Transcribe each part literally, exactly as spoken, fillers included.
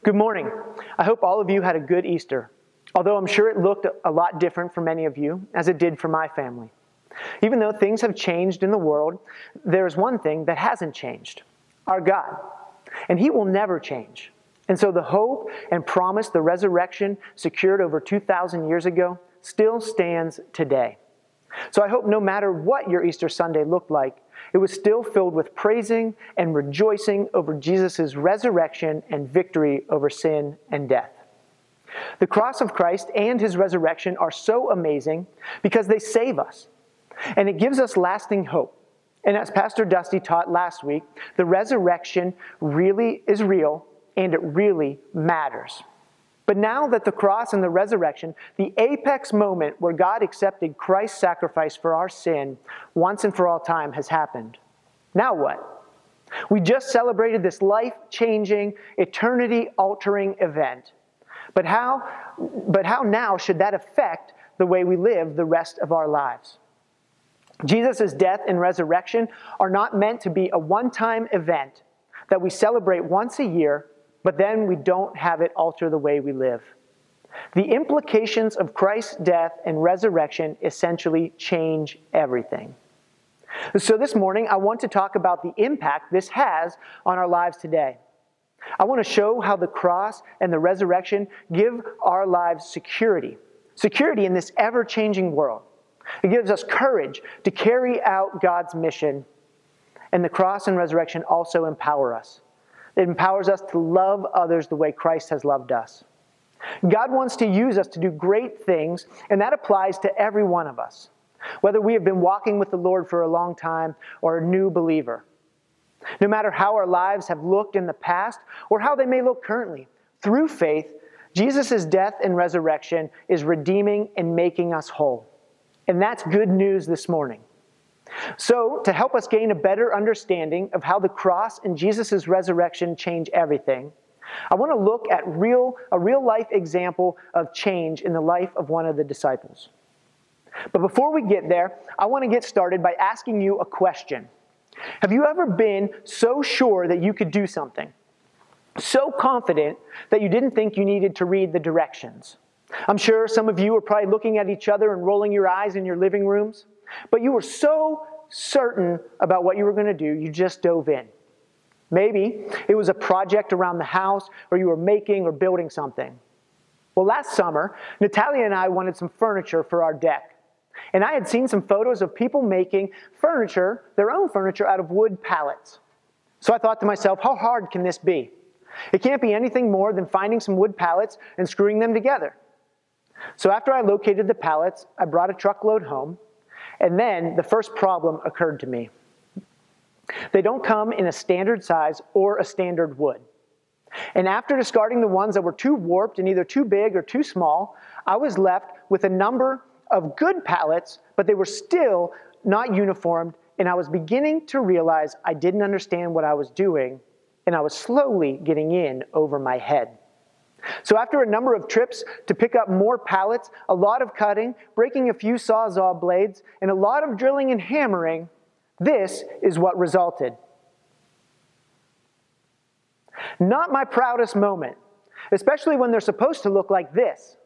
Good morning. I hope all of you had a good Easter, although I'm sure it looked a lot different for many of you, as it did for my family. Even though things have changed in the world, there's one thing that hasn't changed: our God. And He will never change. And so the hope and promise the resurrection secured over two thousand years ago still stands today. So I hope no matter what your Easter Sunday looked like, it was still filled with praising and rejoicing over Jesus' resurrection and victory over sin and death. The cross of Christ and His resurrection are so amazing because they save us, and it gives us lasting hope. And as Pastor Dusty taught last week, the resurrection really is real and it really matters. But now that the cross and the resurrection, the apex moment where God accepted Christ's sacrifice for our sin once and for all time, has happened. Now what? We just celebrated this life-changing, eternity-altering event. But how, but how now should that affect the way we live the rest of our lives? Jesus' death and resurrection are not meant to be a one-time event that we celebrate once a year, but then we don't have it alter the way we live. The implications of Christ's death and resurrection essentially change everything. So this morning, I want to talk about the impact this has on our lives today. I want to show how the cross and the resurrection give our lives security. Security in this ever-changing world. It gives us courage to carry out God's mission. And the cross and resurrection also empower us. It empowers us to love others the way Christ has loved us. God wants to use us to do great things, and that applies to every one of us, whether we have been walking with the Lord for a long time or a new believer. No matter how our lives have looked in the past or how they may look currently, through faith, Jesus' death and resurrection is redeeming and making us whole. And that's good news this morning. So, to help us gain a better understanding of how the cross and Jesus' resurrection change everything, I want to look at real, a real-life example of change in the life of one of the disciples. But before we get there, I want to get started by asking you a question. Have you ever been so sure that you could do something? So confident that you didn't think you needed to read the directions? I'm sure some of you are probably looking at each other and rolling your eyes in your living rooms. But you were so certain about what you were going to do, you just dove in. Maybe it was a project around the house, or you were making or building something. Well, last summer, Natalia and I wanted some furniture for our deck. And I had seen some photos of people making furniture, their own furniture, out of wood pallets. So I thought to myself, how hard can this be? It can't be anything more than finding some wood pallets and screwing them together. So after I located the pallets, I brought a truckload home. And then the first problem occurred to me. They don't come in a standard size or a standard wood. And after discarding the ones that were too warped and either too big or too small, I was left with a number of good pallets, but they were still not uniformed, and I was beginning to realize I didn't understand what I was doing, and I was slowly getting in over my head. So after a number of trips to pick up more pallets, a lot of cutting, breaking a few Sawzall blades, and a lot of drilling and hammering, this is what resulted. Not my proudest moment, especially when they're supposed to look like this.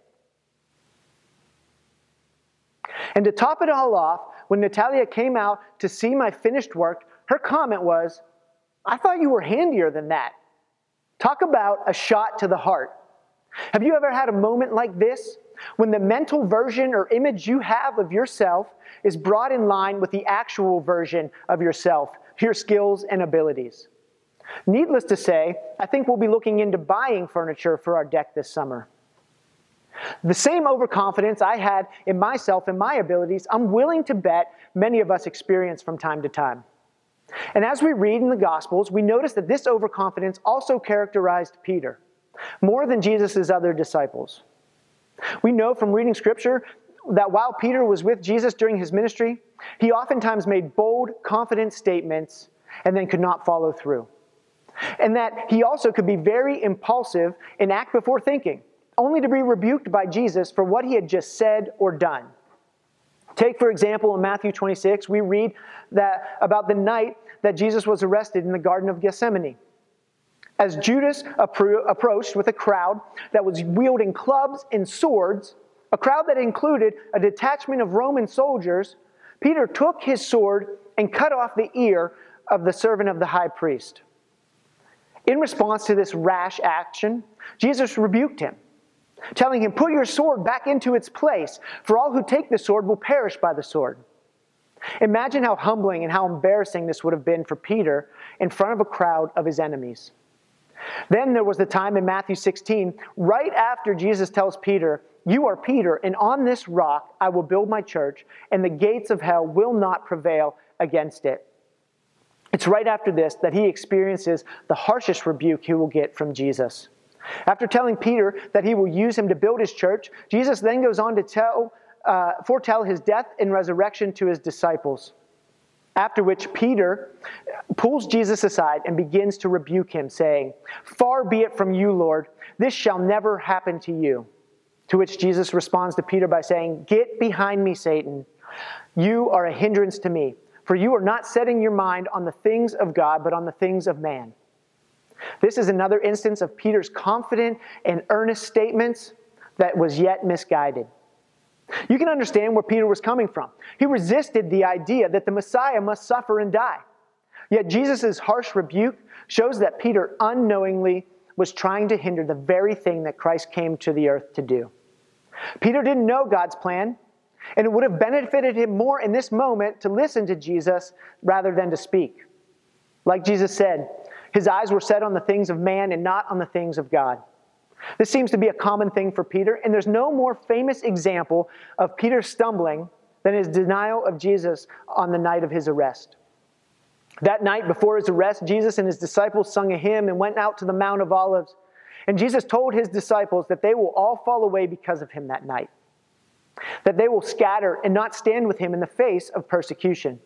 And to top it all off, when Natalia came out to see my finished work, her comment was, "I thought you were handier than that." Talk about a shot to the heart. Have you ever had a moment like this, when the mental version or image you have of yourself is brought in line with the actual version of yourself, your skills and abilities? Needless to say, I think we'll be looking into buying furniture for our deck this summer. The same overconfidence I had in myself and my abilities, I'm willing to bet many of us experience from time to time. And as we read in the Gospels, we notice that this overconfidence also characterized Peter, more than Jesus' other disciples. We know from reading Scripture that while Peter was with Jesus during his ministry, he oftentimes made bold, confident statements and then could not follow through. And that he also could be very impulsive and act before thinking, only to be rebuked by Jesus for what he had just said or done. Take, for example, in Matthew twenty-six, we read that about the night that Jesus was arrested in the Garden of Gethsemane. As Judas appro- approached with a crowd that was wielding clubs and swords, a crowd that included a detachment of Roman soldiers, Peter took his sword and cut off the ear of the servant of the high priest. In response to this rash action, Jesus rebuked him, telling him, "Put your sword back into its place, for all who take the sword will perish by the sword." Imagine how humbling and how embarrassing this would have been for Peter in front of a crowd of his enemies. Then there was the time in Matthew sixteen, right after Jesus tells Peter, "You are Peter, and on this rock I will build my church, and the gates of hell will not prevail against it." It's right after this that he experiences the harshest rebuke he will get from Jesus. After telling Peter that he will use him to build his church, Jesus then goes on to tell, uh, foretell his death and resurrection to his disciples. After which Peter pulls Jesus aside and begins to rebuke him, saying, "Far be it from you, Lord, this shall never happen to you." To which Jesus responds to Peter by saying, "Get behind me, Satan. You are a hindrance to me, for you are not setting your mind on the things of God, but on the things of man." This is another instance of Peter's confident and earnest statements that was yet misguided. You can understand where Peter was coming from. He resisted the idea that the Messiah must suffer and die. Yet Jesus' harsh rebuke shows that Peter unknowingly was trying to hinder the very thing that Christ came to the earth to do. Peter didn't know God's plan, and it would have benefited him more in this moment to listen to Jesus rather than to speak. Like Jesus said, his eyes were set on the things of man and not on the things of God. This seems to be a common thing for Peter, and there's no more famous example of Peter stumbling than his denial of Jesus on the night of his arrest. That night before his arrest, Jesus and his disciples sung a hymn and went out to the Mount of Olives. And Jesus told his disciples that they will all fall away because of him that night, that they will scatter and not stand with him in the face of persecution.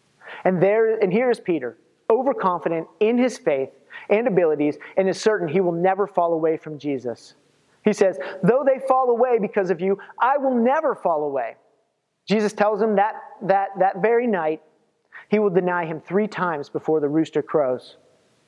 And there, and here is Peter, overconfident in his faith and abilities, and is certain he will never fall away from Jesus. He says, "Though they fall away because of you, I will never fall away." Jesus tells him that that, that very night, he will deny him three times before the rooster crows.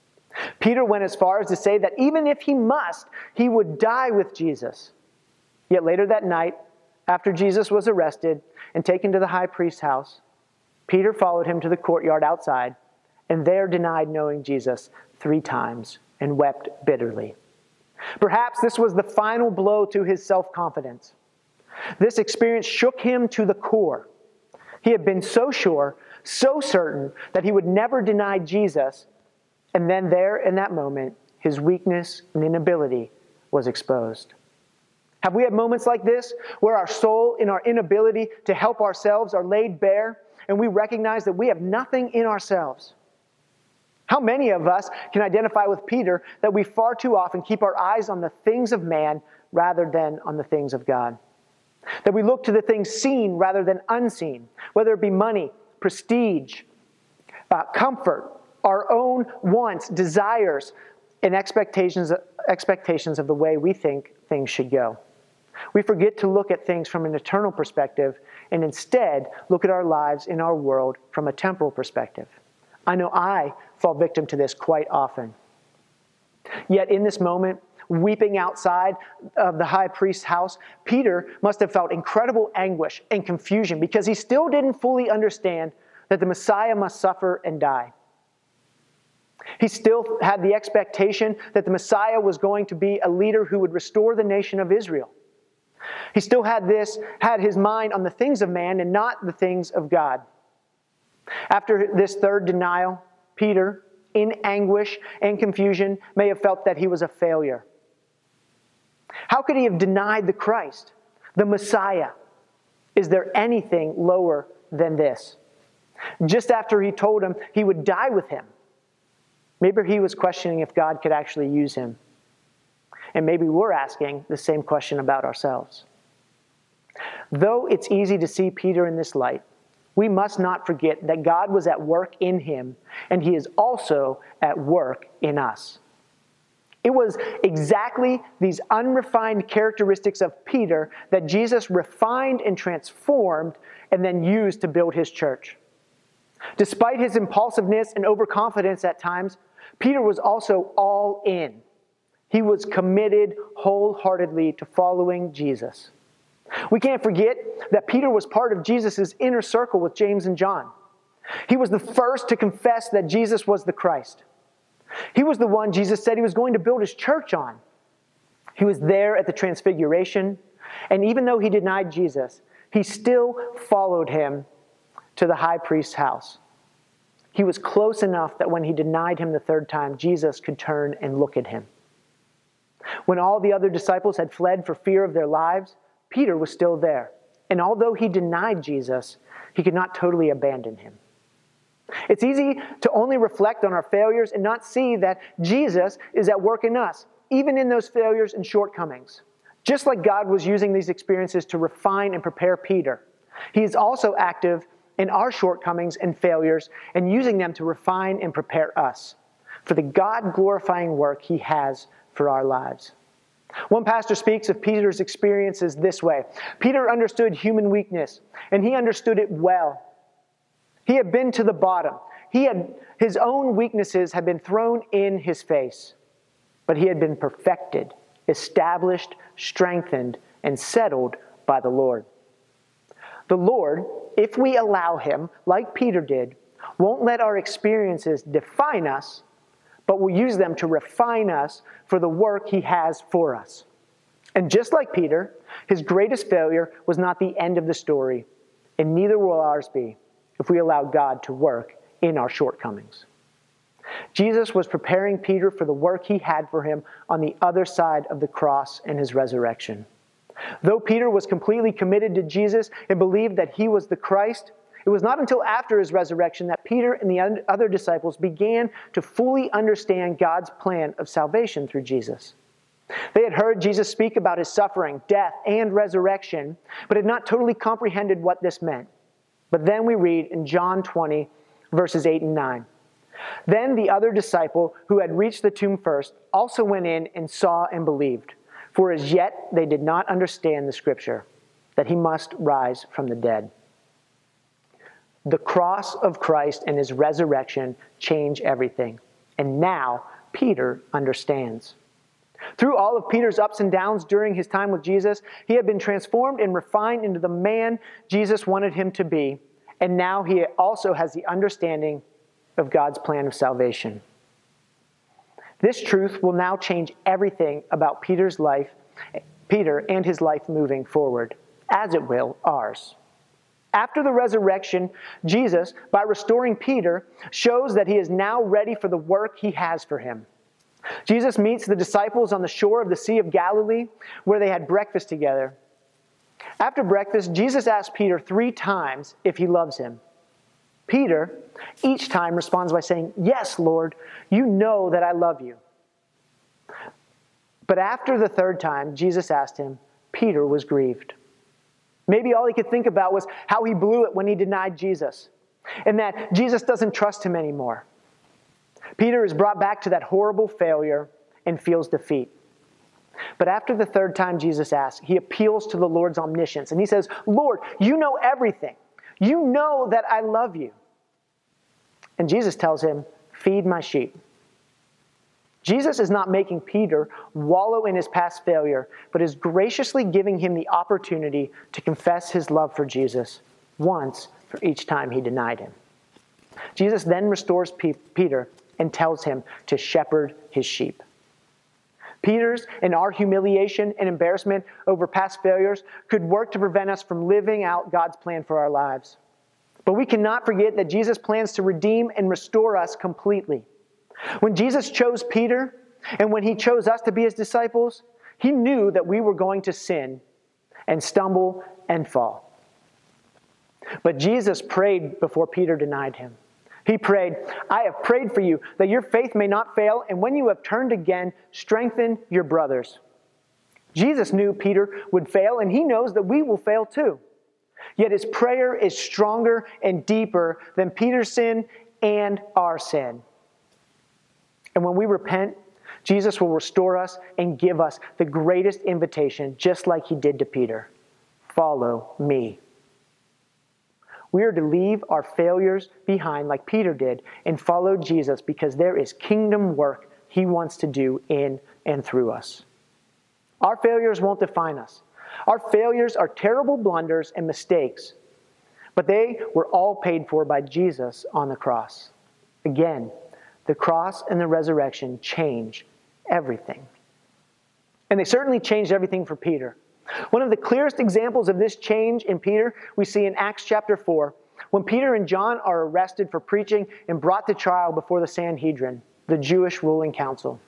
Peter went as far as to say that even if he must, he would die with Jesus. Yet later that night, after Jesus was arrested and taken to the high priest's house, Peter followed him to the courtyard outside, and there denied knowing Jesus three times and wept bitterly. Perhaps this was the final blow to his self-confidence. This experience shook him to the core. He had been so sure, so certain that he would never deny Jesus, and then there in that moment, his weakness and inability was exposed. Have we had moments like this where our soul and our inability to help ourselves are laid bare, and we recognize that we have nothing in ourselves? How many of us can identify with Peter that we far too often keep our eyes on the things of man rather than on the things of God? That we look to the things seen rather than unseen, whether it be money, prestige, uh, comfort, our own wants, desires, and expectations, expectations of the way we think things should go. We forget to look at things from an eternal perspective and instead look at our lives in our world from a temporal perspective. I know I fall victim to this quite often. Yet in this moment, weeping outside of the high priest's house, Peter must have felt incredible anguish and confusion because he still didn't fully understand that the Messiah must suffer and die. He still had the expectation that the Messiah was going to be a leader who would restore the nation of Israel. He still had this, had his mind on the things of man and not the things of God. After this third denial, Peter, in anguish and confusion, may have felt that he was a failure. How could he have denied the Christ, the Messiah? Is there anything lower than this? Just after he told him he would die with him, maybe he was questioning if God could actually use him. And maybe we're asking the same question about ourselves. Though it's easy to see Peter in this light, we must not forget that God was at work in him, and he is also at work in us. It was exactly these unrefined characteristics of Peter that Jesus refined and transformed and then used to build his church. Despite his impulsiveness and overconfidence at times, Peter was also all in. He was committed wholeheartedly to following Jesus. We can't forget that Peter was part of Jesus' inner circle with James and John. He was the first to confess that Jesus was the Christ. He was the one Jesus said he was going to build his church on. He was there at the Transfiguration, and even though he denied Jesus, he still followed him to the high priest's house. He was close enough that when he denied him the third time, Jesus could turn and look at him. When all the other disciples had fled for fear of their lives, Peter was still there. And although he denied Jesus, he could not totally abandon him. It's easy to only reflect on our failures and not see that Jesus is at work in us, even in those failures and shortcomings. Just like God was using these experiences to refine and prepare Peter, he is also active in our shortcomings and failures and using them to refine and prepare us for the God-glorifying work he has for our lives. One pastor speaks of Peter's experiences this way. Peter understood human weakness, and he understood it well. He had been to the bottom. He had, his own weaknesses had been thrown in his face, but he had been perfected, established, strengthened, and settled by the Lord. The Lord, if we allow him, like Peter did, won't let our experiences define us, but will use them to refine us for the work he has for us. And just like Peter, his greatest failure was not the end of the story, and neither will ours be if we allow God to work in our shortcomings. Jesus was preparing Peter for the work he had for him on the other side of the cross and his resurrection. Though Peter was completely committed to Jesus and believed that he was the Christ, it was not until after his resurrection that Peter and the other disciples began to fully understand God's plan of salvation through Jesus. They had heard Jesus speak about his suffering, death, and resurrection, but had not totally comprehended what this meant. But then we read in John twenty, verses eight and nine. Then the other disciple who had reached the tomb first also went in and saw and believed. For as yet they did not understand the scripture, that he must rise from the dead. The cross of Christ and his resurrection change everything. And now Peter understands. Through all of Peter's ups and downs during his time with Jesus, he had been transformed and refined into the man Jesus wanted him to be. And now he also has the understanding of God's plan of salvation. This truth will now change everything about Peter's life, Peter and his life moving forward, as it will ours. After the resurrection, Jesus, by restoring Peter, shows that he is now ready for the work he has for him. Jesus meets the disciples on the shore of the Sea of Galilee, where they had breakfast together. After breakfast, Jesus asks Peter three times if he loves him. Peter, each time, responds by saying, "Yes, Lord, you know that I love you." But after the third time Jesus asked him, Peter was grieved. Maybe all he could think about was how he blew it when he denied Jesus, and that Jesus doesn't trust him anymore. Peter is brought back to that horrible failure and feels defeat. But after the third time Jesus asks, he appeals to the Lord's omniscience, and he says, "Lord, you know everything. You know that I love you." And Jesus tells him, "Feed my sheep." Jesus is not making Peter wallow in his past failure, but is graciously giving him the opportunity to confess his love for Jesus once for each time he denied him. Jesus then restores P- Peter and tells him to shepherd his sheep. Peter's and our humiliation and embarrassment over past failures could work to prevent us from living out God's plan for our lives. But we cannot forget that Jesus plans to redeem and restore us completely. When Jesus chose Peter, and when he chose us to be his disciples, he knew that we were going to sin and stumble and fall. But Jesus prayed before Peter denied him. He prayed, "I have prayed for you that your faith may not fail, and when you have turned again, strengthen your brothers." Jesus knew Peter would fail, and he knows that we will fail too. Yet his prayer is stronger and deeper than Peter's sin and our sin. And when we repent, Jesus will restore us and give us the greatest invitation, just like he did to Peter. Follow me. We are to leave our failures behind like Peter did and follow Jesus because there is kingdom work he wants to do in and through us. Our failures won't define us. Our failures are terrible blunders and mistakes, but they were all paid for by Jesus on the cross. Again, the cross and the resurrection change everything. And they certainly changed everything for Peter. One of the clearest examples of this change in Peter we see in Acts chapter four, when Peter and John are arrested for preaching and brought to trial before the Sanhedrin, the Jewish ruling council.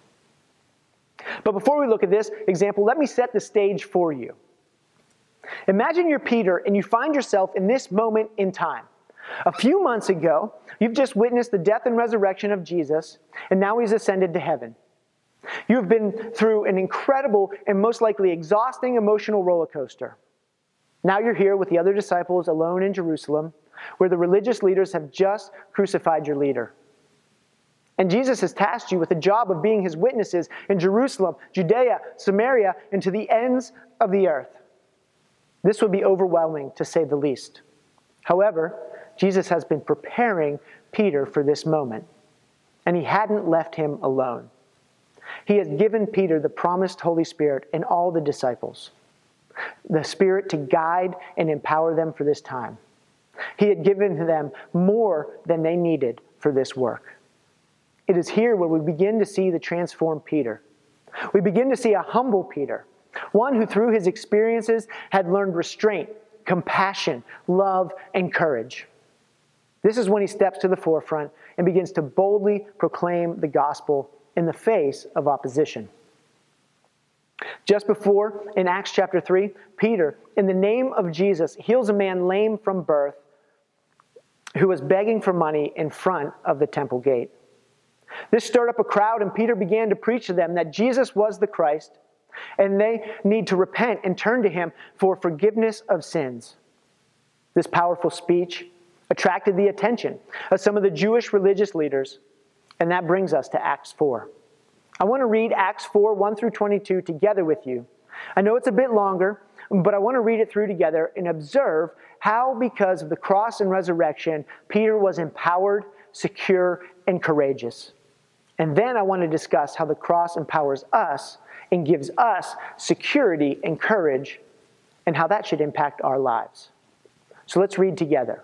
But before we look at this example, let me set the stage for you. Imagine you're Peter and you find yourself in this moment in time. A few months ago, you've just witnessed the death and resurrection of Jesus, and now he's ascended to heaven. You have been through an incredible and most likely exhausting emotional roller coaster. Now you're here with the other disciples alone in Jerusalem, where the religious leaders have just crucified your leader. And Jesus has tasked you with the job of being his witnesses in Jerusalem, Judea, Samaria, and to the ends of the earth. This would be overwhelming, to say the least. However, Jesus has been preparing Peter for this moment, and he hadn't left him alone. He has given Peter the promised Holy Spirit and all the disciples, the Spirit to guide and empower them for this time. He had given them more than they needed for this work. It is here where we begin to see the transformed Peter. We begin to see a humble Peter, one who through his experiences had learned restraint, compassion, love, and courage. This is when he steps to the forefront and begins to boldly proclaim the gospel in the face of opposition. Just before, in Acts chapter three, Peter, in the name of Jesus, heals a man lame from birth who was begging for money in front of the temple gate. This stirred up a crowd, and Peter began to preach to them that Jesus was the Christ, and they need to repent and turn to him for forgiveness of sins. This powerful speech attracted the attention of some of the Jewish religious leaders, and that brings us to Acts four. I want to read Acts four, one through twenty-two together with you. I know it's a bit longer, but I want to read it through together and observe how, because of the cross and resurrection, Peter was empowered, secure, and courageous. And then I want to discuss how the cross empowers us and gives us security and courage, and how that should impact our lives. So let's read together.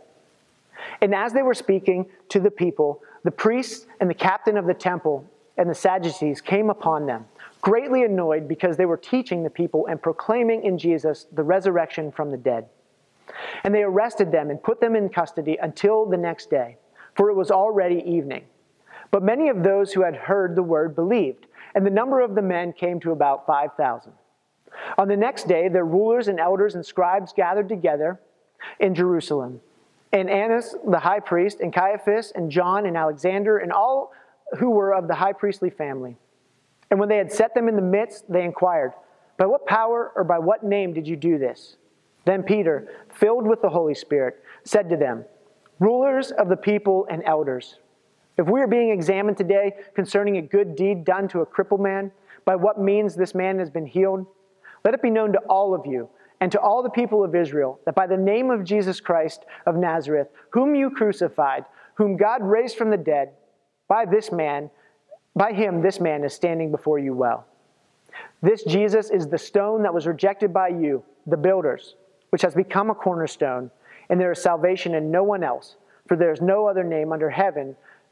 And as they were speaking to the people, the priests and the captain of the temple and the Sadducees came upon them, greatly annoyed because they were teaching the people and proclaiming in Jesus the resurrection from the dead. And they arrested them and put them in custody until the next day, for it was already evening. But many of those who had heard the word believed, and the number of the men came to about five thousand. On the next day, their rulers and elders and scribes gathered together in Jerusalem. And Annas, the high priest, and Caiaphas, and John, and Alexander, and all who were of the high priestly family. And when they had set them in the midst, they inquired, "By what power or by what name did you do this?" Then Peter, filled with the Holy Spirit, said to them, "Rulers of the people and elders, if we are being examined today concerning a good deed done to a crippled man, by what means this man has been healed, let it be known to all of you and to all the people of Israel that by the name of Jesus Christ of Nazareth, whom you crucified, whom God raised from the dead, by this man, by him this man is standing before you well. This Jesus is the stone that was rejected by you, the builders, which has become a cornerstone, and there is salvation in no one else, for there is no other name under heaven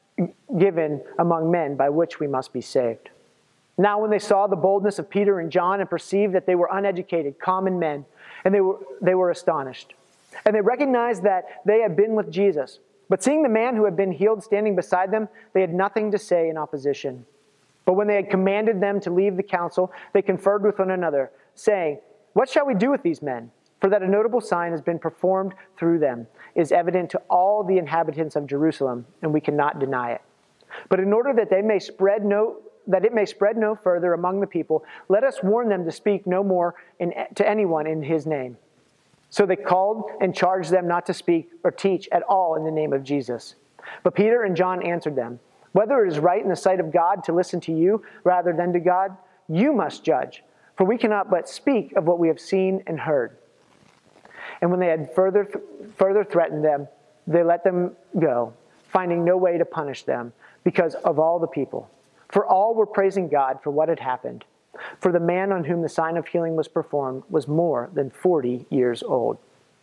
given among men by which we must be saved." Now when they saw the boldness of Peter and John and perceived that they were uneducated, common men, and they were, they were astonished. And they recognized that they had been with Jesus. But seeing the man who had been healed standing beside them, they had nothing to say in opposition. But when they had commanded them to leave the council, they conferred with one another, saying, "What shall we do with these men? For that a notable sign has been performed through them is evident to all the inhabitants of Jerusalem, and we cannot deny it. But in order that they may spread no that it may spread no further among the people, let us warn them to speak no more in, to anyone in his name." So they called and charged them not to speak or teach at all in the name of Jesus. But Peter and John answered them, "Whether it is right in the sight of God to listen to you rather than to God, you must judge, for we cannot but speak of what we have seen and heard." And when they had further, further threatened them, they let them go, finding no way to punish them because of all the people. For all were praising God for what had happened. For the man on whom the sign of healing was performed was more than forty years old.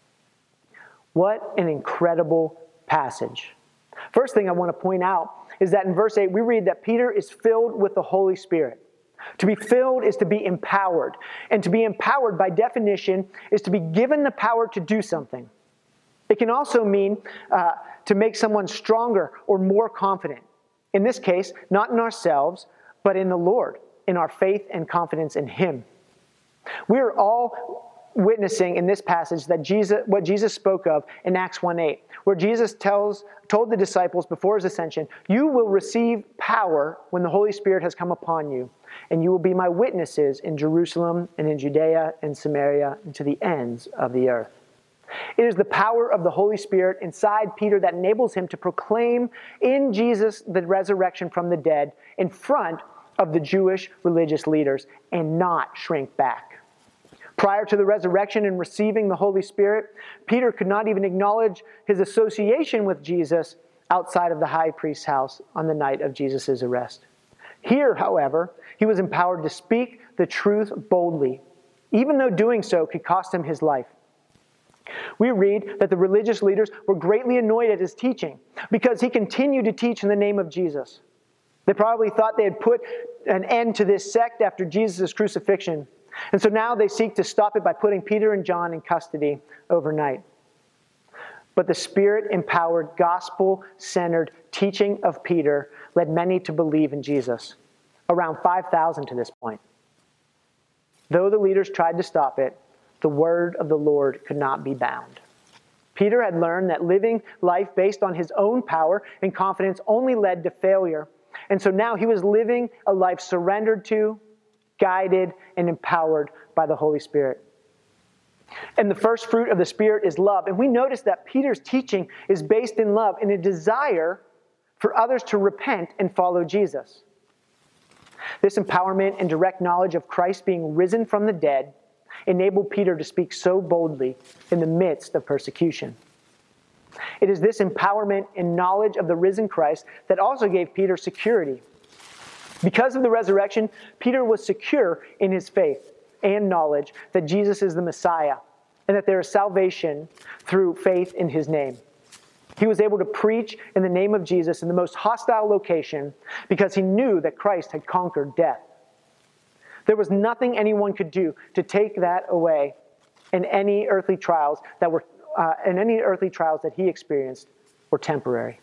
What an incredible passage. First thing I want to point out is that in verse eight, we read that Peter is filled with the Holy Spirit. To be filled is to be empowered. And to be empowered, by definition, is to be given the power to do something. It can also mean uh, to make someone stronger or more confident. In this case, not in ourselves, but in the Lord, in our faith and confidence in Him. We are all witnessing in this passage that Jesus, what Jesus spoke of in Acts one eight, where Jesus tells, told the disciples before His ascension, "You will receive power when the Holy Spirit has come upon you, and you will be my witnesses in Jerusalem and in Judea and Samaria and to the ends of the earth." It is the power of the Holy Spirit inside Peter that enables him to proclaim in Jesus the resurrection from the dead in front of the Jewish religious leaders and not shrink back. Prior to the resurrection and receiving the Holy Spirit, Peter could not even acknowledge his association with Jesus outside of the high priest's house on the night of Jesus' arrest. Here, however, he was empowered to speak the truth boldly, even though doing so could cost him his life. We read that the religious leaders were greatly annoyed at his teaching because he continued to teach in the name of Jesus. They probably thought they had put an end to this sect after Jesus' crucifixion. And so now they seek to stop it by putting Peter and John in custody overnight. But the Spirit-empowered, gospel-centered teaching of Peter led many to believe in Jesus. Around five thousand to this point. Though the leaders tried to stop it, the word of the Lord could not be bound. Peter had learned that living life based on his own power and confidence only led to failure. And so now he was living a life surrendered to, guided, and empowered by the Holy Spirit. And the first fruit of the Spirit is love. And we notice that Peter's teaching is based in love and a desire for others to repent and follow Jesus. This empowerment and direct knowledge of Christ being risen from the dead enabled Peter to speak so boldly in the midst of persecution. It is this empowerment and knowledge of the risen Christ that also gave Peter security. Because of the resurrection, Peter was secure in his faith and knowledge that Jesus is the Messiah and that there is salvation through faith in His name. He was able to preach in the name of Jesus in the most hostile location because he knew that Christ had conquered death. There was nothing anyone could do to take that away, and any earthly trials that were, uh, and any earthly trials that he experienced were temporary.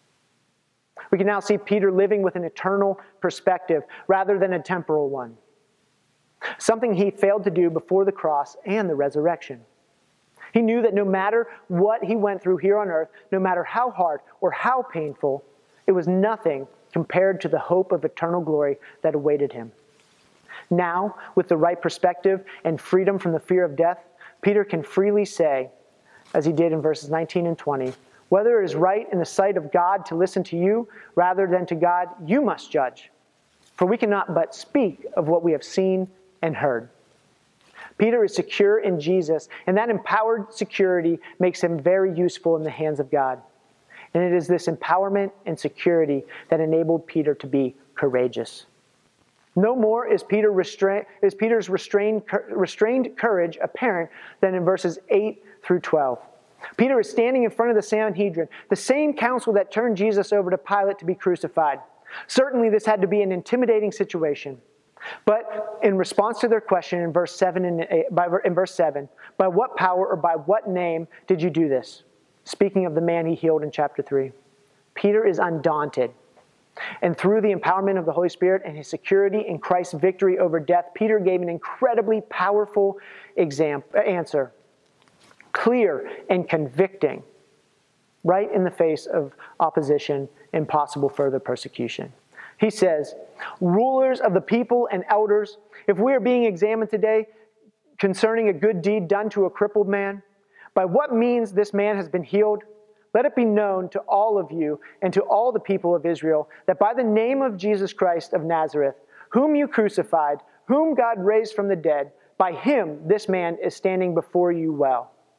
We can now see Peter living with an eternal perspective rather than a temporal one. Something he failed to do before the cross and the resurrection. He knew that no matter what he went through here on earth, no matter how hard or how painful, it was nothing compared to the hope of eternal glory that awaited him. Now, with the right perspective and freedom from the fear of death, Peter can freely say, as he did in verses nineteen and twenty, whether it is right in the sight of God to listen to you rather than to God, you must judge. For we cannot but speak of what we have seen and heard. Peter is secure in Jesus, and that empowered security makes him very useful in the hands of God. And it is this empowerment and security that enabled Peter to be courageous. No more is, Peter restra- is Peter's restrained, restrained courage apparent than in verses eight through twelve. Peter is standing in front of the Sanhedrin, the same council that turned Jesus over to Pilate to be crucified. Certainly this had to be an intimidating situation. But in response to their question in verse seven, and eight, by, in verse seven, by what power or by what name did you do this? Speaking of the man he healed in chapter three. Peter is undaunted. And through the empowerment of the Holy Spirit and his security in Christ's victory over death, Peter gave an incredibly powerful exam- answer. Clear and convicting, right in the face of opposition and possible further persecution. He says, rulers of the people and elders, if we are being examined today concerning a good deed done to a crippled man, by what means this man has been healed, let it be known to all of you and to all the people of Israel that by the name of Jesus Christ of Nazareth, whom you crucified, whom God raised from the dead, by him this man is standing before you well.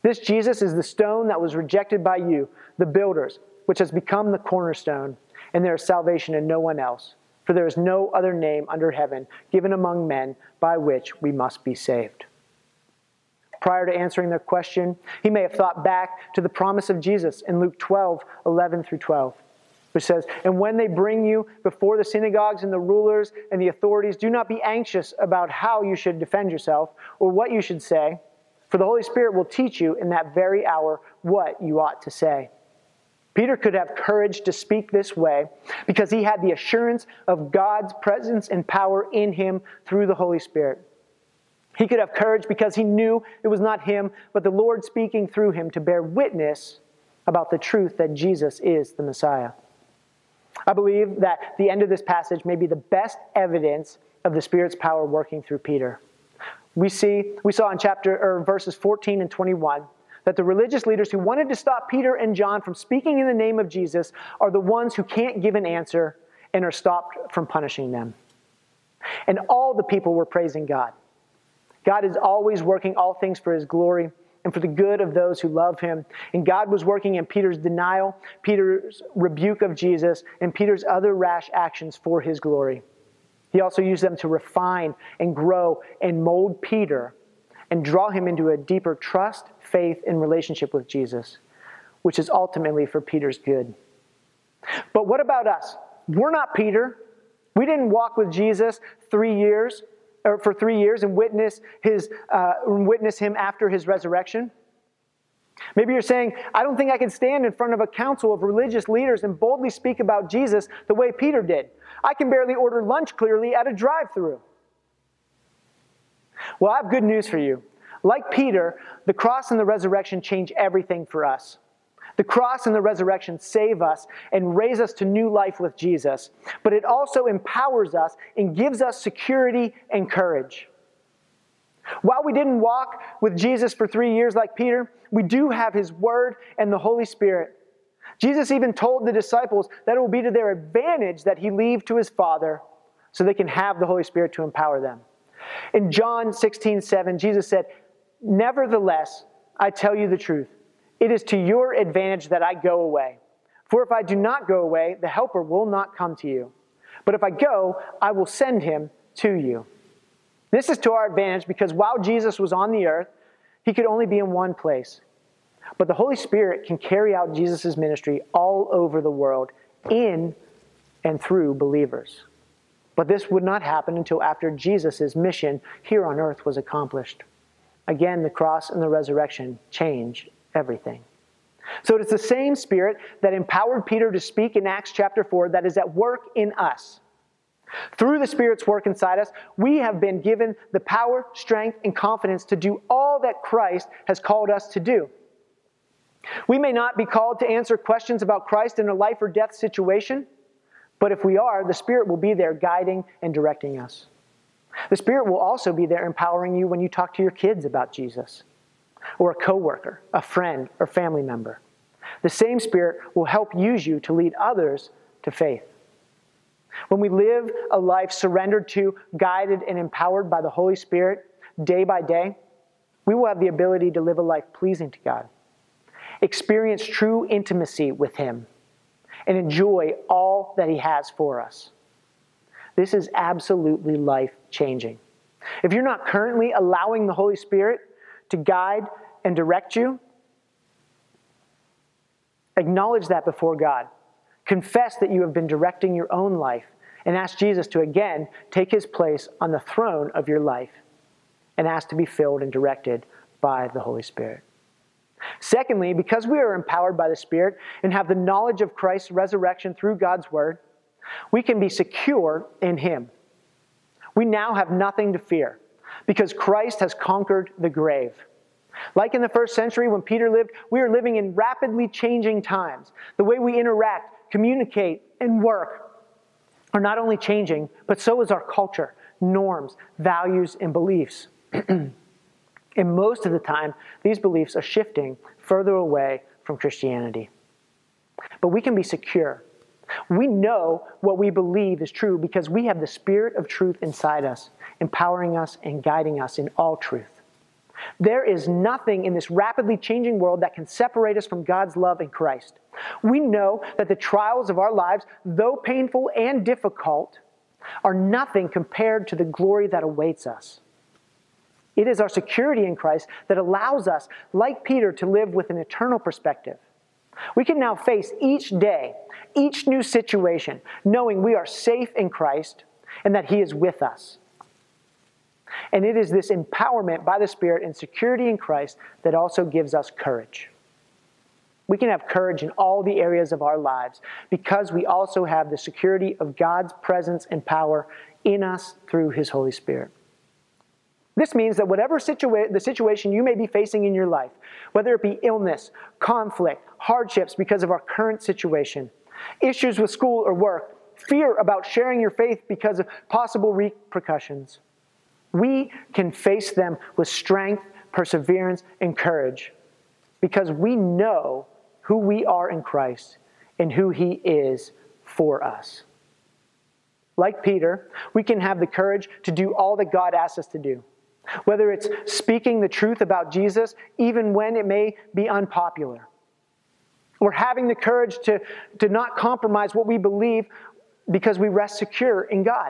This Jesus is the stone that was rejected by you, the builders, which has become the cornerstone, and there is salvation in no one else. For there is no other name under heaven given among men by which we must be saved." Prior to answering their question, he may have thought back to the promise of Jesus in Luke twelve, eleven through twelve, which says, "And when they bring you before the synagogues and the rulers and the authorities, do not be anxious about how you should defend yourself or what you should say, for the Holy Spirit will teach you in that very hour what you ought to say." Peter could have courage to speak this way because he had the assurance of God's presence and power in him through the Holy Spirit. He could have courage because he knew it was not him, but the Lord speaking through him to bear witness about the truth that Jesus is the Messiah. I believe that the end of this passage may be the best evidence of the Spirit's power working through Peter. We see, we saw in chapter or verses fourteen and twenty-one that the religious leaders who wanted to stop Peter and John from speaking in the name of Jesus are the ones who can't give an answer and are stopped from punishing them. And all the people were praising God. God is always working all things for his glory and for the good of those who love him. And God was working in Peter's denial, Peter's rebuke of Jesus, and Peter's other rash actions for his glory. He also used them to refine and grow and mold Peter and draw him into a deeper trust, faith, and relationship with Jesus, which is ultimately for Peter's good. But what about us? We're not Peter. We didn't walk with Jesus three years, or for three years and witness his, uh, witness him after his resurrection. Maybe you're saying, "I don't think I can stand in front of a council of religious leaders and boldly speak about Jesus the way Peter did. I can barely order lunch clearly at a drive-thru." Well, I have good news for you. Like Peter, the cross and the resurrection change everything for us. The cross and the resurrection save us and raise us to new life with Jesus, but it also empowers us and gives us security and courage. While we didn't walk with Jesus for three years like Peter, we do have his word and the Holy Spirit. Jesus even told the disciples that it will be to their advantage that he leave to his Father so they can have the Holy Spirit to empower them. In John sixteen seven, Jesus said, "Nevertheless, I tell you the truth. It is to your advantage that I go away. For if I do not go away, the Helper will not come to you. But if I go, I will send him to you." This is to our advantage because while Jesus was on the earth, he could only be in one place. But the Holy Spirit can carry out Jesus' ministry all over the world in and through believers. But this would not happen until after Jesus' mission here on earth was accomplished. Again, the cross and the resurrection change everything. So it's the same Spirit that empowered Peter to speak in Acts chapter four that is at work in us. Through the Spirit's work inside us, we have been given the power, strength, and confidence to do all that Christ has called us to do. We may not be called to answer questions about Christ in a life or death situation, but if we are, the Spirit will be there guiding and directing us. The Spirit will also be there empowering you when you talk to your kids about Jesus, or a coworker, a friend, or family member. The same Spirit will help use you to lead others to faith. When we live a life surrendered to, guided, and empowered by the Holy Spirit day by day, we will have the ability to live a life pleasing to God, experience true intimacy with him, and enjoy all that he has for us. This is absolutely life-changing. If you're not currently allowing the Holy Spirit to guide and direct you, acknowledge that before God. Confess that you have been directing your own life and ask Jesus to again take his place on the throne of your life and ask to be filled and directed by the Holy Spirit. Secondly, because we are empowered by the Spirit and have the knowledge of Christ's resurrection through God's word, we can be secure in him. We now have nothing to fear because Christ has conquered the grave. Like in the first century when Peter lived, we are living in rapidly changing times. The way we interact, communicate, and work are not only changing, but so is our culture, norms, values, and beliefs. And most of the time, these beliefs are shifting further away from Christianity. But we can be secure. We know what we believe is true because we have the Spirit of truth inside us, empowering us and guiding us in all truth. There is nothing in this rapidly changing world that can separate us from God's love in Christ. We know that the trials of our lives, though painful and difficult, are nothing compared to the glory that awaits us. It is our security in Christ that allows us, like Peter, to live with an eternal perspective. We can now face each day, each new situation, knowing we are safe in Christ and that He is with us. And it is this empowerment by the Spirit and security in Christ that also gives us courage. We can have courage in all the areas of our lives because we also have the security of God's presence and power in us through His Holy Spirit. This means that whatever situa- the situation you may be facing in your life, whether it be illness, conflict, hardships because of our current situation, issues with school or work, fear about sharing your faith because of possible repercussions, we can face them with strength, perseverance, and courage because we know who we are in Christ and who He is for us. Like Peter, we can have the courage to do all that God asks us to do. Whether it's speaking the truth about Jesus, even when it may be unpopular, or having the courage to, to not compromise what we believe because we rest secure in God.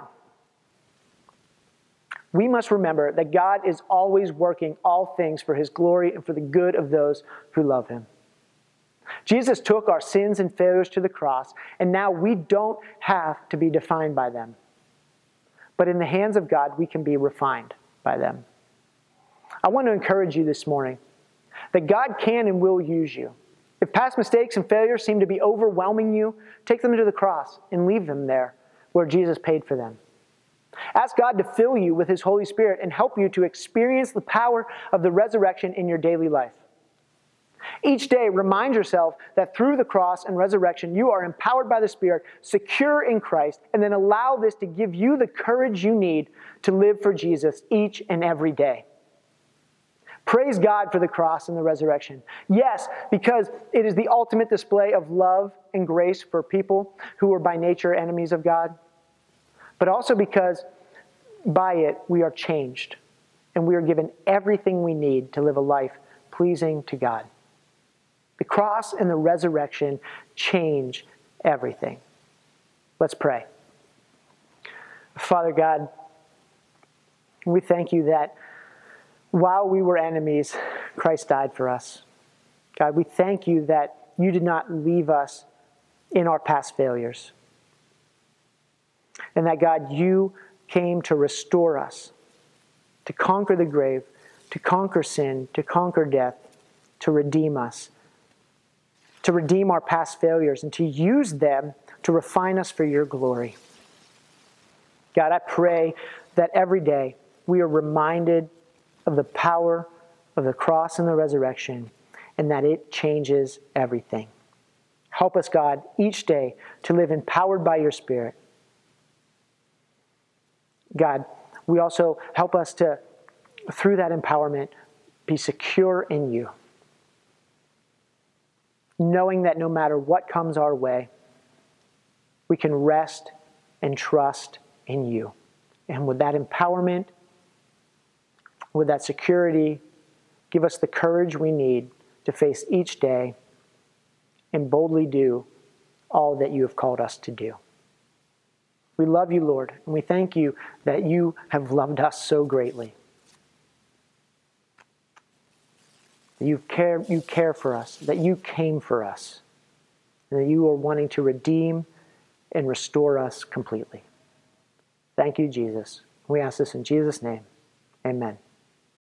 We must remember that God is always working all things for His glory and for the good of those who love Him. Jesus took our sins and failures to the cross, and now we don't have to be defined by them. But in the hands of God, we can be refined by them. I want to encourage you this morning that God can and will use you. If past mistakes and failures seem to be overwhelming you, take them to the cross and leave them there where Jesus paid for them. Ask God to fill you with His Holy Spirit and help you to experience the power of the resurrection in your daily life. Each day, remind yourself that through the cross and resurrection, you are empowered by the Spirit, secure in Christ, and then allow this to give you the courage you need to live for Jesus each and every day. Praise God for the cross and the resurrection. Yes, because it is the ultimate display of love and grace for people who are by nature enemies of God, but also because by it we are changed and we are given everything we need to live a life pleasing to God. The cross and the resurrection change everything. Let's pray. Father God, we thank You that while we were enemies, Christ died for us. God, we thank You that You did not leave us in our past failures. And that, God, You came to restore us, to conquer the grave, to conquer sin, to conquer death, to redeem us, to redeem our past failures, and to use them to refine us for Your glory. God, I pray that every day we are reminded of the power of the cross and the resurrection, and that it changes everything. Help us, God, each day to live empowered by Your Spirit. God, we also help us to, through that empowerment, be secure in You, knowing that no matter what comes our way, we can rest and trust in You. And with that empowerment, with that security, give us the courage we need to face each day and boldly do all that You have called us to do. We love You, Lord, and we thank You that You have loved us so greatly. That you care, you care for us, that You came for us, and that You are wanting to redeem and restore us completely. Thank You, Jesus. We ask this in Jesus' name. Amen.